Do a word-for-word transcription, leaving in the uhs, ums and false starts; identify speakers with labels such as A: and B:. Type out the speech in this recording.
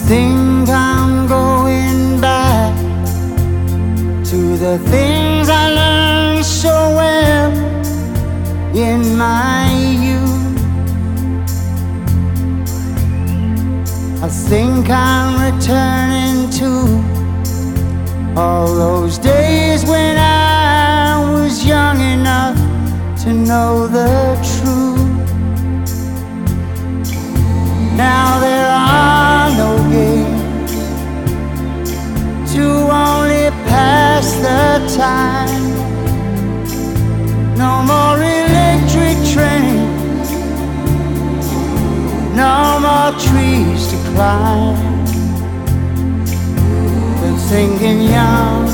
A: think I'm going back to the things I learned so well in my youth. I think I'm returning to all those days when I was young enough to know the truth. Now there are no games to only pass the time. No more electric trains, no more trees to climb. Been thinking young